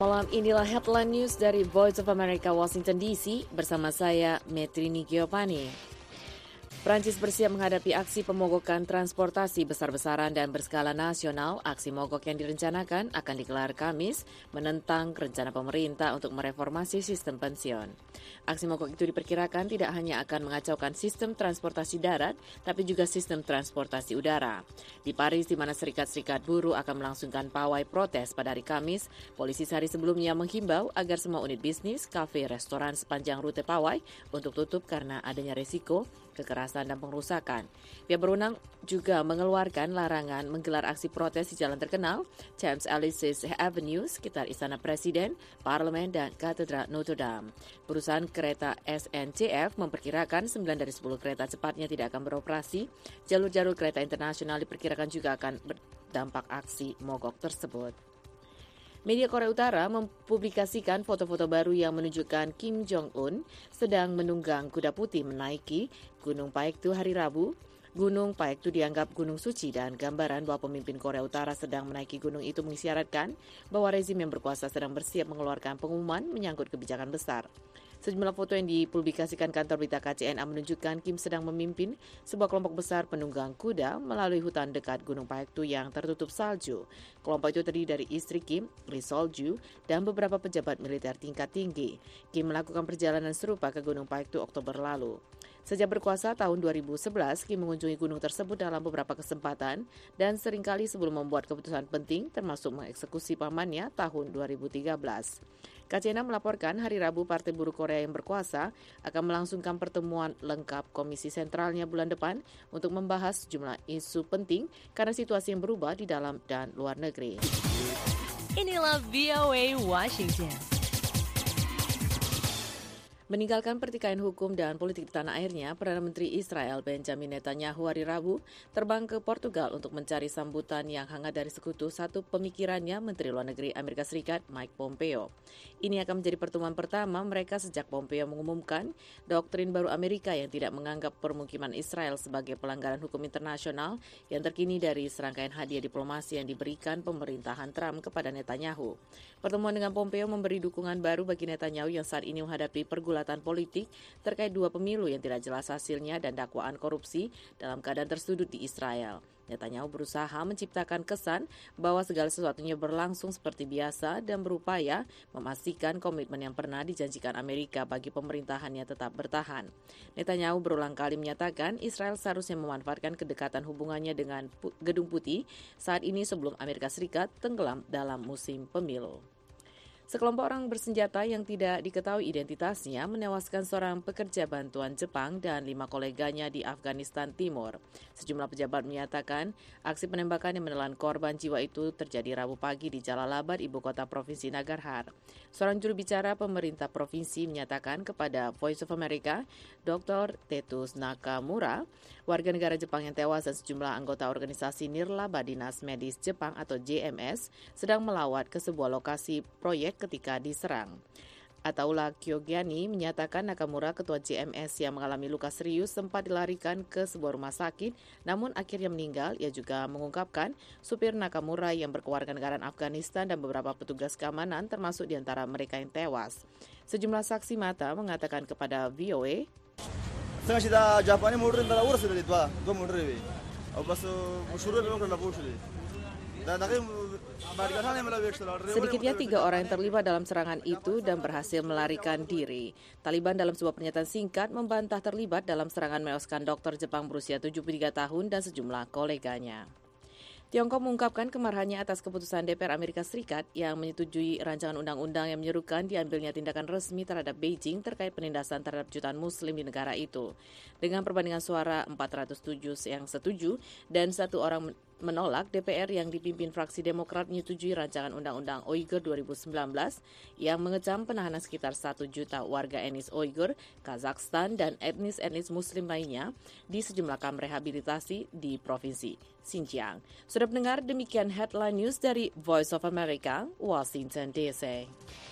Malam inilah headline news dari Voice of America Washington DC bersama saya Metrini Giovanni. Prancis bersiap menghadapi aksi pemogokan transportasi besar-besaran dan berskala nasional. Aksi mogok yang direncanakan akan digelar Kamis menentang rencana pemerintah untuk mereformasi sistem pensiun. Aksi mogok itu diperkirakan tidak hanya akan mengacaukan sistem transportasi darat, tapi juga sistem transportasi udara. Di Paris, di mana serikat-serikat buruh akan melangsungkan pawai protes pada hari Kamis, polisi sehari sebelumnya menghimbau agar semua unit bisnis, kafe, restoran sepanjang rute pawai untuk tutup karena adanya resiko kekerasan dan pengrusakan. Pihak berwenang juga mengeluarkan larangan menggelar aksi protes di jalan terkenal Champs Elysees Avenue sekitar Istana Presiden, Parlemen, dan Katedral Notre Dame. Perusahaan kereta SNCF memperkirakan 9 dari 10 kereta cepatnya tidak akan beroperasi. Jalur-jalur kereta internasional diperkirakan juga akan berdampak aksi mogok tersebut. Media Korea Utara mempublikasikan foto-foto baru yang menunjukkan Kim Jong-un sedang menunggang kuda putih menaiki Gunung Paektu hari Rabu. Gunung Paektu dianggap gunung suci dan gambaran bahwa pemimpin Korea Utara sedang menaiki gunung itu mengisyaratkan bahwa rezim yang berkuasa sedang bersiap mengeluarkan pengumuman menyangkut kebijakan besar. Sejumlah foto yang dipublikasikan kantor berita KCNA menunjukkan Kim sedang memimpin sebuah kelompok besar penunggang kuda melalui hutan dekat Gunung Paektu yang tertutup salju. Kelompok itu terdiri dari istri Kim, Ri Sol-ju, dan beberapa pejabat militer tingkat tinggi. Kim melakukan perjalanan serupa ke Gunung Paektu Oktober lalu. Sejak berkuasa tahun 2011, Kim mengunjungi gunung tersebut dalam beberapa kesempatan dan seringkali sebelum membuat keputusan penting termasuk mengeksekusi pamannya tahun 2013. KCNA melaporkan hari Rabu Partai Buruh Korea yang berkuasa akan melangsungkan pertemuan lengkap Komisi Sentralnya bulan depan untuk membahas sejumlah isu penting karena situasi yang berubah di dalam dan luar negeri. Inilah VOA Washington. Meninggalkan pertikaian hukum dan politik di tanah airnya, Perdana Menteri Israel Benjamin Netanyahu hari Rabu terbang ke Portugal untuk mencari sambutan yang hangat dari sekutu satu pemikirannya Menteri Luar Negeri Amerika Serikat Mike Pompeo. Ini akan menjadi pertemuan pertama mereka sejak Pompeo mengumumkan doktrin baru Amerika yang tidak menganggap permukiman Israel sebagai pelanggaran hukum internasional yang terkini dari serangkaian hadiah diplomasi yang diberikan pemerintahan Trump kepada Netanyahu. Pertemuan dengan Pompeo memberi dukungan baru bagi Netanyahu yang saat ini menghadapi pergulatan politik terkait dua pemilu yang tidak jelas hasilnya dan dakwaan korupsi dalam keadaan tersudut di Israel. Netanyahu berusaha menciptakan kesan bahwa segala sesuatunya berlangsung seperti biasa dan berupaya memastikan komitmen yang pernah dijanjikan Amerika bagi pemerintahannya tetap bertahan. Netanyahu berulang kali menyatakan Israel seharusnya memanfaatkan kedekatan hubungannya dengan Gedung Putih saat ini sebelum Amerika Serikat tenggelam dalam musim pemilu. Sekelompok orang bersenjata yang tidak diketahui identitasnya menewaskan seorang pekerja bantuan Jepang dan 5 koleganya di Afghanistan Timur. Sejumlah pejabat menyatakan aksi penembakan yang menelan korban jiwa itu terjadi Rabu pagi di Jalalabad, ibu kota provinsi Nangarhar. Seorang juru bicara pemerintah provinsi menyatakan kepada Voice of America, Dr. Tetus Nakamura, warga negara Jepang yang tewas dan sejumlah anggota organisasi Nirlaba Dinas Medis Jepang atau JMS sedang melawat ke sebuah lokasi proyek ketika diserang. Ataula Kyogiani menyatakan Nakamura, ketua JMS yang mengalami luka serius, sempat dilarikan ke sebuah rumah sakit, namun akhirnya meninggal. Ia juga mengungkapkan supir Nakamura yang berkewarganegaraan Afghanistan dan beberapa petugas keamanan termasuk di antara mereka yang tewas. Sejumlah saksi mata mengatakan kepada VOA, sedikitnya 3 orang yang terlibat dalam serangan itu dan berhasil melarikan diri. Taliban dalam sebuah pernyataan singkat membantah terlibat dalam serangan menewaskan dokter Jepang berusia 73 tahun dan sejumlah koleganya. Tiongkok mengungkapkan kemarahannya atas keputusan DPR Amerika Serikat yang menyetujui rancangan undang-undang yang menyerukan diambilnya tindakan resmi terhadap Beijing terkait penindasan terhadap jutaan muslim di negara itu. Dengan perbandingan suara 407 yang setuju dan 1 orang menolak, DPR yang dipimpin fraksi Demokrat menyetujui rancangan Undang-Undang Uighur 2019 yang mengecam penahanan sekitar 1 juta warga etnis Uighur, Kazakhstan, dan etnis-etnis Muslim lainnya di sejumlah kamp rehabilitasi di Provinsi Xinjiang. Sudah mendengar, demikian headline news dari Voice of America, Washington DC.